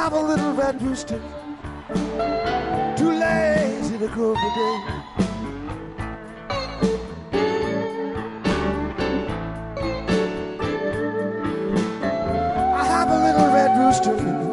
have a little red rooster, too lazy to crow for day. I have a little red rooster